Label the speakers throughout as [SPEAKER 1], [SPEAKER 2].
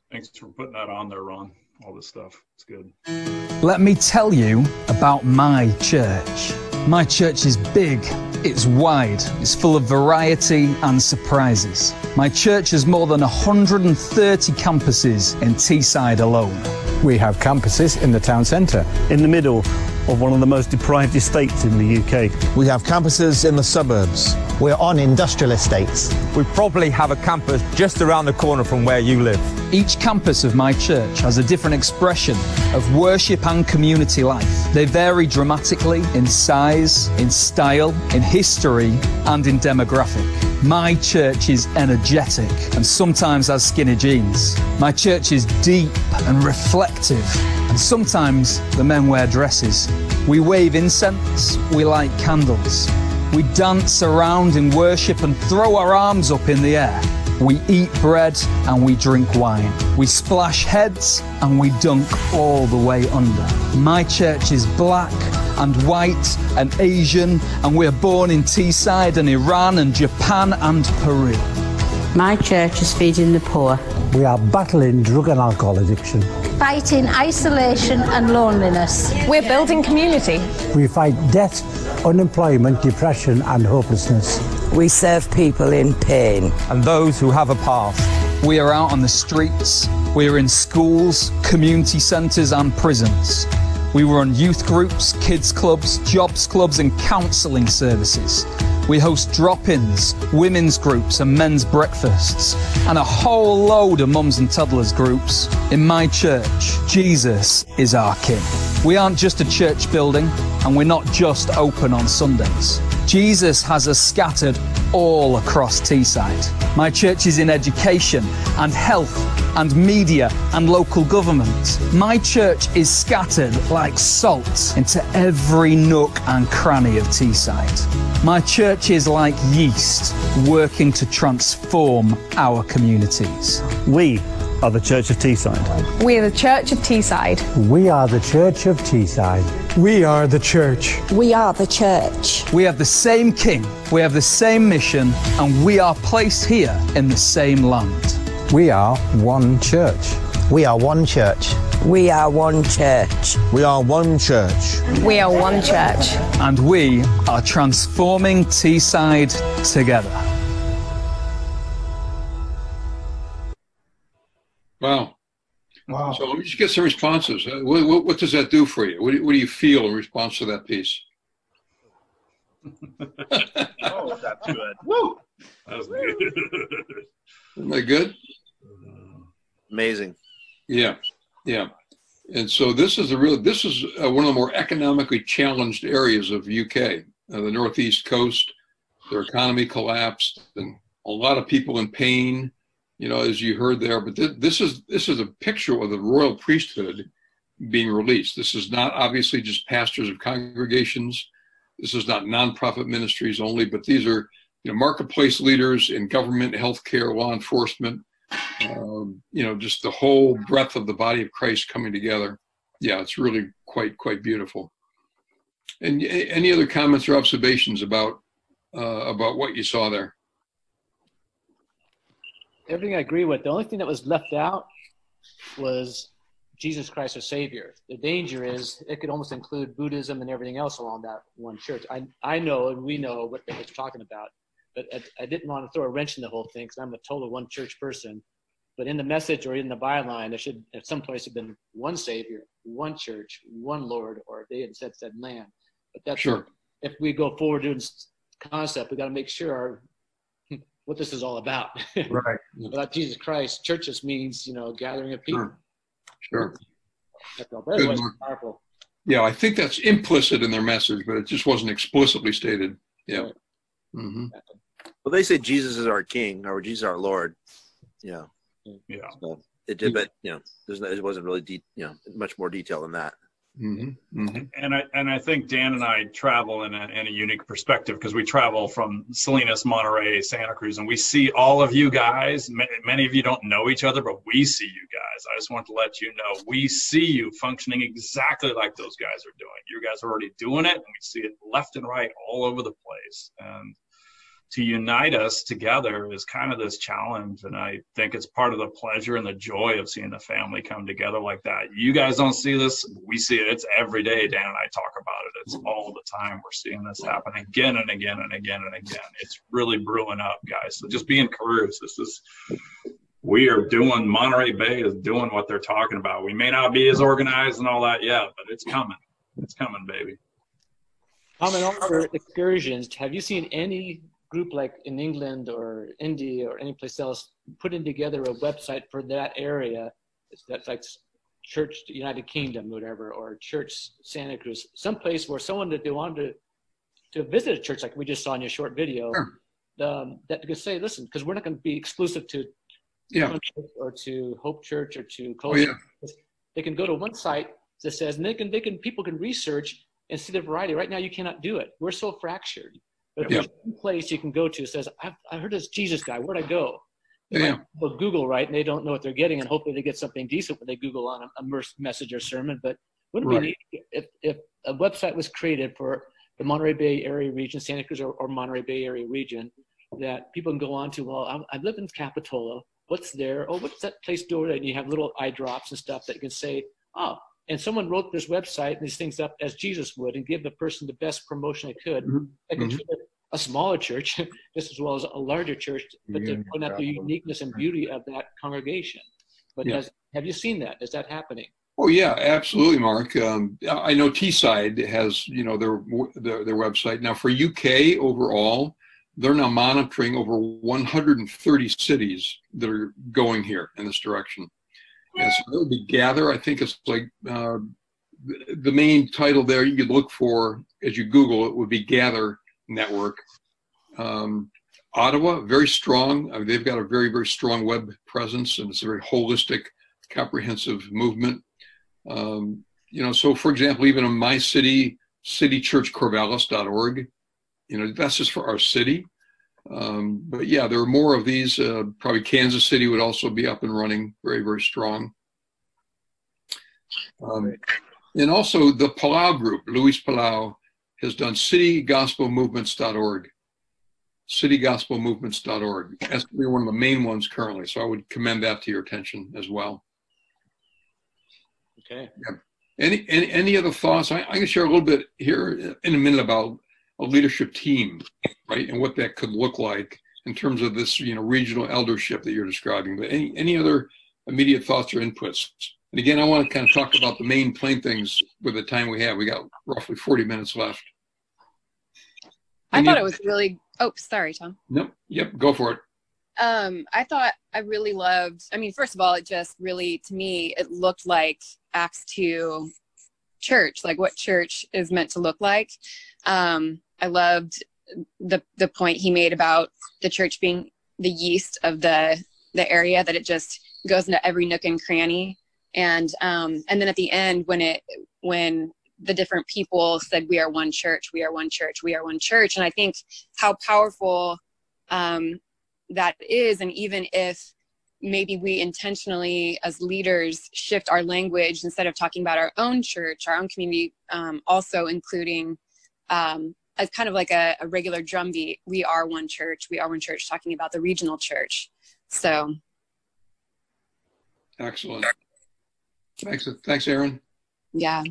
[SPEAKER 1] Thanks for putting that on there, Ron. All this stuff. It's good.
[SPEAKER 2] Let me tell you about my church. My church is big, it's wide, it's full of variety and surprises. My church has more than 130 campuses in Teesside alone.
[SPEAKER 3] We have campuses in the town centre,
[SPEAKER 4] in the middle of one of the most deprived estates in the UK.
[SPEAKER 5] We have campuses in the suburbs.
[SPEAKER 6] We're on industrial estates.
[SPEAKER 7] We probably have a campus just around the corner from where you live.
[SPEAKER 2] Each campus of my church has a different expression of worship and community life. They vary dramatically in size, in style, in history, and in demographic. My church is energetic and sometimes has skinny jeans. My church is deep and reflective, and sometimes the men wear dresses. We wave incense, we light candles. We dance around in worship and throw our arms up in the air. We eat bread and we drink wine. We splash heads and we dunk all the way under. My church is black and white and Asian, and we're born in Teesside and Iran and Japan and Peru.
[SPEAKER 8] My church is feeding the poor.
[SPEAKER 3] We are battling drug and alcohol addiction.
[SPEAKER 9] Fighting isolation and loneliness.
[SPEAKER 10] We're building community.
[SPEAKER 3] We fight death, unemployment, depression and hopelessness.
[SPEAKER 11] We serve people in pain.
[SPEAKER 7] And those who have a past.
[SPEAKER 2] We are out on the streets. We are in schools, community centres and prisons. We run youth groups, kids clubs, jobs clubs and counselling services. We host drop-ins, women's groups and men's breakfasts, and a whole load of mums and toddlers groups. In my church, Jesus is our King. We aren't just a church building, and we're not just open on Sundays. Jesus has us scattered all across Teesside. My church is in education and health and media and local government. My church is scattered like salt into every nook and cranny of Teesside. My church is like yeast working to transform our communities.
[SPEAKER 4] We are the Church of Teesside.
[SPEAKER 10] We are the Church of Teesside.
[SPEAKER 3] We are the Church of Teesside.
[SPEAKER 12] We are the church.
[SPEAKER 11] We are the church.
[SPEAKER 2] We have the same King, we have the same mission, and we are placed here in the same land.
[SPEAKER 3] We are one church.
[SPEAKER 6] We are one church.
[SPEAKER 11] We are one church.
[SPEAKER 5] We are one church.
[SPEAKER 10] We are one church.
[SPEAKER 2] And we are transforming Teesside together.
[SPEAKER 13] Wow. So let me just get some responses. What does that do for you? What do you feel in response to that piece?
[SPEAKER 14] Oh, that's good. Woo!
[SPEAKER 1] That was good.
[SPEAKER 13] Isn't that good?
[SPEAKER 14] Amazing.
[SPEAKER 13] Yeah. And so this is one of the more economically challenged areas of UK, the northeast coast. Their economy collapsed, and a lot of people in pain. As you heard there, but this is a picture of the royal priesthood being released. This is not obviously just pastors of congregations. This is not nonprofit ministries only, but these are marketplace leaders in government, healthcare, law enforcement. Just the whole breadth of the body of Christ coming together. Yeah, it's really quite beautiful. And any other comments or observations about what you saw there?
[SPEAKER 15] Everything I agree with. The only thing that was left out was Jesus Christ our Savior. The danger is it could almost include Buddhism and everything else along that one church. I know and we know what they're talking about, but I didn't want to throw a wrench in the whole thing because I'm a total one church person. But in the message or in the byline, there should at some place have been one Savior, one church, one Lord, or they had said land. But that's
[SPEAKER 13] sure.
[SPEAKER 15] If we go forward doing this concept, we got to make sure what this is all about.
[SPEAKER 13] Right.
[SPEAKER 15] About Jesus Christ, church just means, gathering of people.
[SPEAKER 13] Sure.
[SPEAKER 15] That's all. But otherwise, powerful.
[SPEAKER 13] Yeah, I think that's implicit in their message, but it just wasn't explicitly stated. Yeah.
[SPEAKER 15] Right.
[SPEAKER 13] Mm-hmm.
[SPEAKER 14] Well, they say Jesus is our King or Jesus is our Lord. Yeah. So it did, but it wasn't really much more detail than that.
[SPEAKER 13] Mm-hmm. Mm-hmm.
[SPEAKER 1] And I think Dan and I travel in a unique perspective because we travel from Salinas, Monterey, Santa Cruz, and we see all of you guys. Many of you don't know each other, but we see you guys. I just want to let you know we see you functioning exactly like those guys are doing. You guys are already doing it, and we see it left and right all over the place. And to unite us together is kind of this challenge. And I think it's part of the pleasure and the joy of seeing the family come together like that. You guys don't see this. We see it. It's every day. Dan and I talk about it. It's all the time. We're seeing this happen again and again and again and again. It's really brewing up, guys. So just be encouraged. We are doing, Monterey Bay is doing what they're talking about. We may not be as organized and all that yet, but it's coming. It's coming, baby.
[SPEAKER 15] On other excursions, have you seen any group like in England or India or any place else putting together a website for that area? That's like Church United Kingdom, whatever, or Church Santa Cruz, someplace where someone that they wanted to visit a church, like we just saw in your short video, that could say, listen, because we're not going to be exclusive to or to Hope Church or to Coastal. They can go to one site that says, and people can research and see the variety. Right now, you cannot do it. We're so fractured. But if there's one place you can go to that says, I heard this Jesus guy, where'd I go? Well, Google, right? And they don't know what they're getting, and hopefully they get something decent when they Google on a message or sermon. But wouldn't it be neat if a website was created for the Monterey Bay area region, Santa Cruz or Monterey Bay area region, that people can go on to, well, I live in Capitola. What's there? Oh, what's that place doing? And you have little eye drops and stuff that you can say, oh, and someone wrote this website and these things up as Jesus would and give the person the best promotion they could. They can treat a smaller church just as well as a larger church, but to point out the uniqueness and beauty of that congregation. But have you seen that? Is that happening?
[SPEAKER 13] Oh yeah, absolutely, Mark. I know Teesside has, their website now for UK overall. They're now monitoring over 130 cities that are going here in this direction. And so that would be Gather. I think it's like the main title there you could look for as you Google it would be Gather Network. Ottawa, very strong. I mean, they've got a very, very strong web presence, and it's a very holistic, comprehensive movement. So for example, even in my city, citychurchcorvallis.org, that's just for our city. But yeah, there are more of these. Probably Kansas City would also be up and running very, very strong. And also the Palau group, Luis Palau, has done citygospelmovements.org. Citygospelmovements.org. That's one of the main ones currently. So I would commend that to your attention as well.
[SPEAKER 15] Okay.
[SPEAKER 13] Yeah. Any other thoughts? I can share a little bit here in a minute about a leadership team, right, and what that could look like in terms of this, regional eldership that you're describing. But any other immediate thoughts or inputs? And again, I want to kind of talk about the main plain things with the time we have. We got roughly 40 minutes left.
[SPEAKER 16] I thought it was really. Oh, sorry, Tom.
[SPEAKER 13] Nope. Yep. Go for it.
[SPEAKER 16] I thought I really loved. I mean, first of all, it just really, to me, it looked like Acts 2 church, like what church is meant to look like. I loved the point he made about the church being the yeast of the area, that it just goes into every nook and cranny. And then at the end, when the different people said, we are one church, we are one church, we are one church. And I think how powerful that is. And even if maybe we intentionally as leaders shift our language, instead of talking about our own church, our own community, also including as kind of like a regular drumbeat, we are one church, talking about the regional church. So.
[SPEAKER 13] Excellent. Thanks, Aaron.
[SPEAKER 16] Yeah.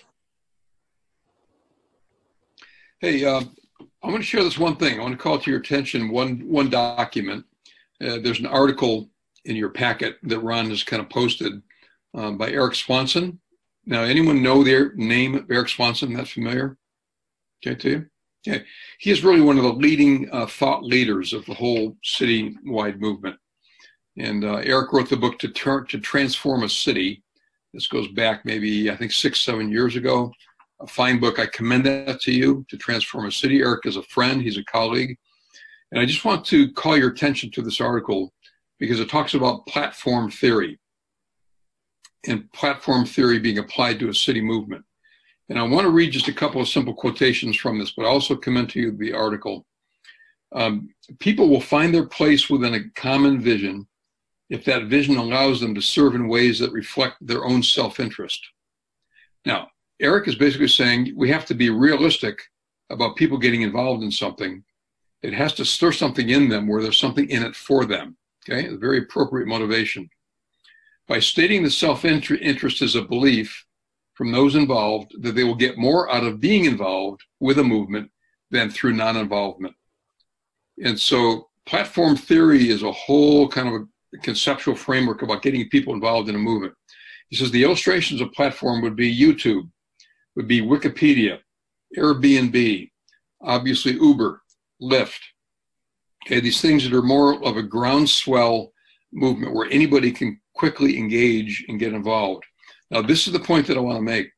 [SPEAKER 13] Hey, I want to share this one thing. I want to call to your attention one document. There's an article in your packet that Ron has kind of posted by Eric Swanson. Now, anyone know the name of Eric Swanson? That's familiar? Okay, to you? Okay. He is really one of the leading thought leaders of the whole citywide movement. And Eric wrote the book to Transform a City. This goes back maybe, I think, 6-7 years ago. A fine book. I commend that to you, To Transform a City. Eric is a friend. He's a colleague. And I just want to call your attention to this article because it talks about platform theory and platform theory being applied to a city movement. And I want to read just a couple of simple quotations from this, but I also commend to you the article. People will find their place within a common vision if that vision allows them to serve in ways that reflect their own self-interest. Now, Eric is basically saying we have to be realistic about people getting involved in something It has to stir something in them where there's something in it for them. Okay, a very appropriate motivation. By stating the self-interest as a belief from those involved that they will get more out of being involved with a movement than through non-involvement. And so platform theory is a whole kind of a conceptual framework about getting people involved in a movement. He says the illustrations of platform would be YouTube, would be Wikipedia, Airbnb, obviously Uber, Lyft. Okay, these things that are more of a groundswell movement where anybody can quickly engage and get involved. Now, this is the point that I want to make.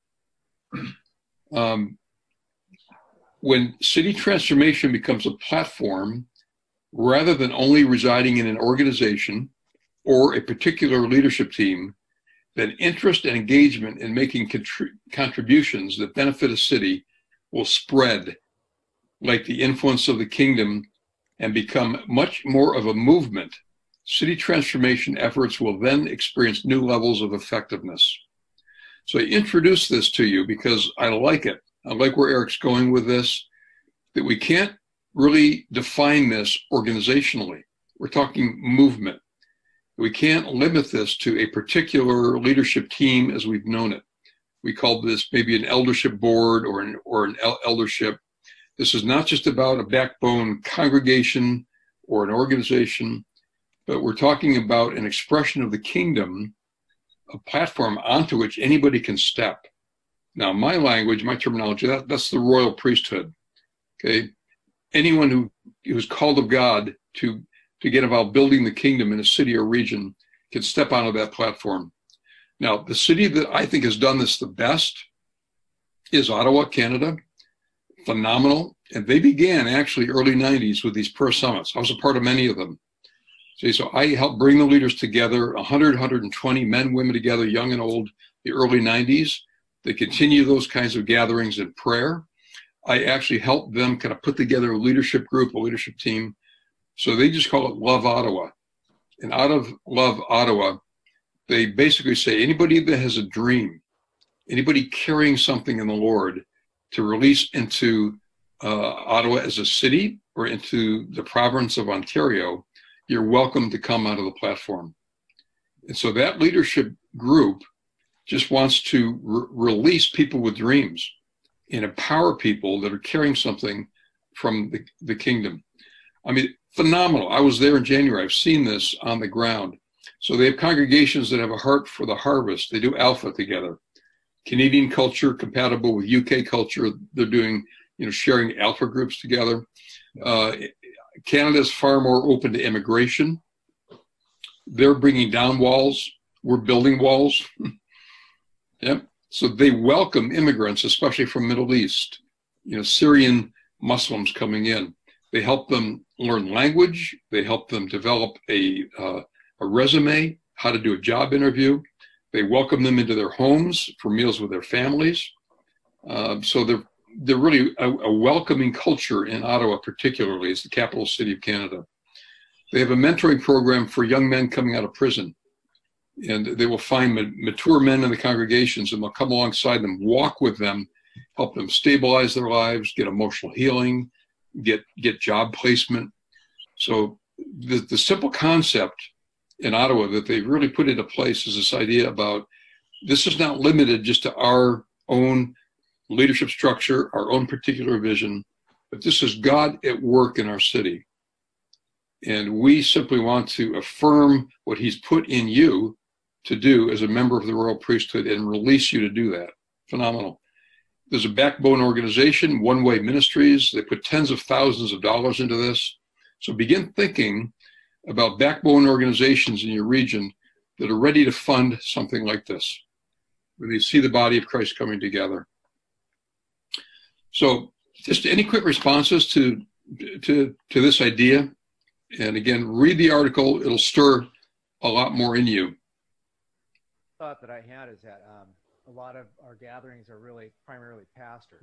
[SPEAKER 13] When city transformation becomes a platform, rather than only residing in an organization or a particular leadership team, then interest and engagement in making contributions that benefit a city will spread like the influence of the kingdom and become much more of a movement. City transformation efforts will then experience new levels of effectiveness. So I introduce this to you because I like it. I like where Eric's going with this, that we can't really define this organizationally. We're talking movement. We can't limit this to a particular leadership team as we've known it. We call this maybe an eldership board or an eldership. This is not just about a backbone congregation or an organization, but we're talking about an expression of the kingdom, a platform onto which anybody can step. Now, my language, my terminology, that's the royal priesthood. Okay, anyone who is called of God to get involved building the kingdom in a city or region can step onto that platform. Now, the city that I think has done this the best is Ottawa, Canada. Phenomenal. And they began actually early 90s with these prayer summits. I was a part of many of them. See, so I helped bring the leaders together, 100, 120 men, women together, young and old, the early 90s. They continue those kinds of gatherings in prayer. I actually helped them kind of put together a leadership group, a leadership team. So they just call it Love Ottawa. And out of Love Ottawa, they basically say anybody that has a dream, anybody carrying something in the Lord to release into Ottawa as a city or into the province of Ontario, you're welcome to come onto the platform. And so that leadership group just wants to release people with dreams and empower people that are carrying something from the kingdom. I mean, phenomenal. I was there in January. I've seen this on the ground. So they have congregations that have a heart for the harvest. They do Alpha together. Canadian culture compatible with UK culture. They're doing, sharing Alpha groups together. Canada is far more open to immigration. They're bringing down walls. We're building walls. Yep. So they welcome immigrants, especially from Middle East, Syrian Muslims coming in. They help them learn language. They help them develop a resume, how to do a job interview. They welcome them into their homes for meals with their families. So they're really a welcoming culture in Ottawa, particularly as the capital city of Canada. They have a mentoring program for young men coming out of prison. And they will find mature men in the congregations and they'll come alongside them, walk with them, help them stabilize their lives, get emotional healing, get job placement. So the simple concept in Ottawa that they really put into place is this idea about this is not limited just to our own leadership structure, our own particular vision, but this is God at work in our city. And we simply want to affirm what he's put in you to do as a member of the royal priesthood and release you to do that. Phenomenal. There's a backbone organization, One Way Ministries. They put tens of thousands of dollars into this. So begin thinking about backbone organizations in your region that are ready to fund something like this, when they see the body of Christ coming together. So just any quick responses to this idea. And again, read the article. It'll stir a lot more in you.
[SPEAKER 17] Thought that I had is that a lot of our gatherings are really primarily pastors.